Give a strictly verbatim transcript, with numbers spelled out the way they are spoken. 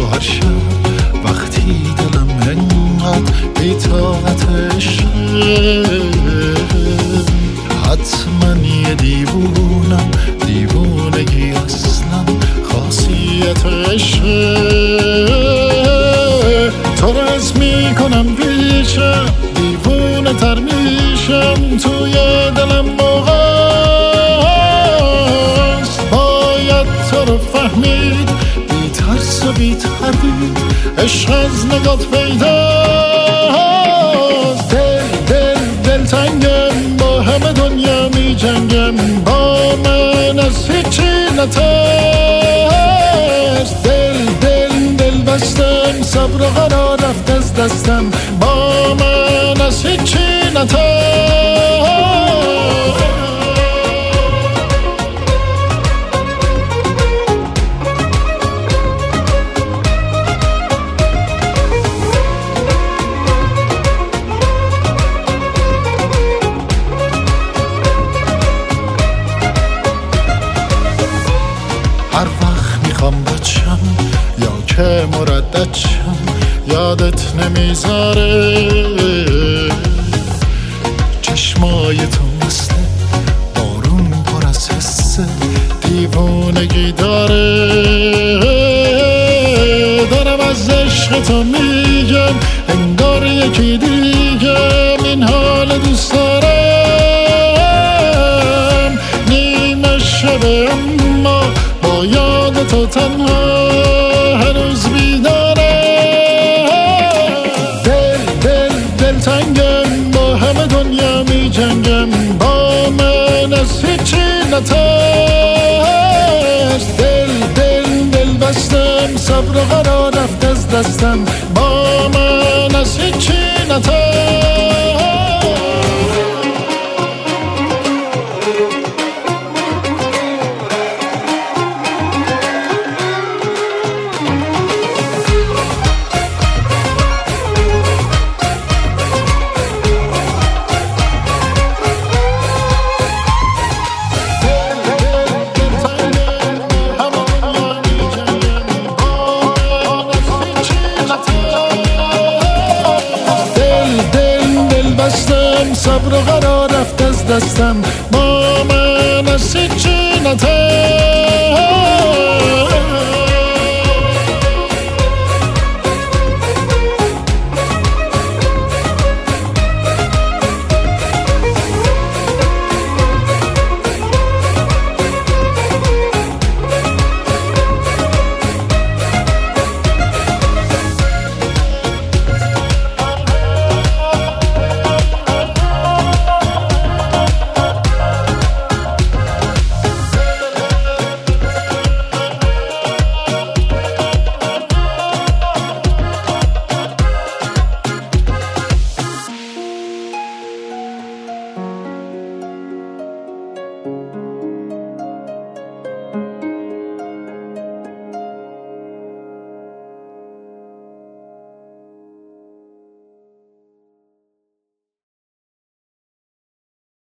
هر شب وقتی دلم انقدر بی‌طاقتش حتما یه دیوونم، دیوونگی اصلا خاصیتش تو رز میکنم بیشم، دیوونه تر میشم توی دلم موقعست باید تو رو فهمید، بی ترس و بی تردید عشق از نگات پیداست. دل دل دل تنگم با همه دنیا می جنگم، با من از هیچی نترس. دل دل دل بستم صبر و قرار رفت از دستم، با من از هیچی نترس. هر وقت میخوام بچم یا که مردد شم یادت نمیذاره، چشمای تو مثل بارون پر از حس دیوونگی داره. دارم از عشق تو میگم انگار یکی دیگم، این حال دوست دارم. نیمه شبه اما با یاد تو تنها هنوز بیدارم. دل دل دل تنگم با همه دنیا می جنگم، با من از هیچی نترس. دل دل دل بستم صبر و قرار رفت از دستم، با من از هیچی نترس. صبر و قرار رفت از دستم، با من از هیچی نترس.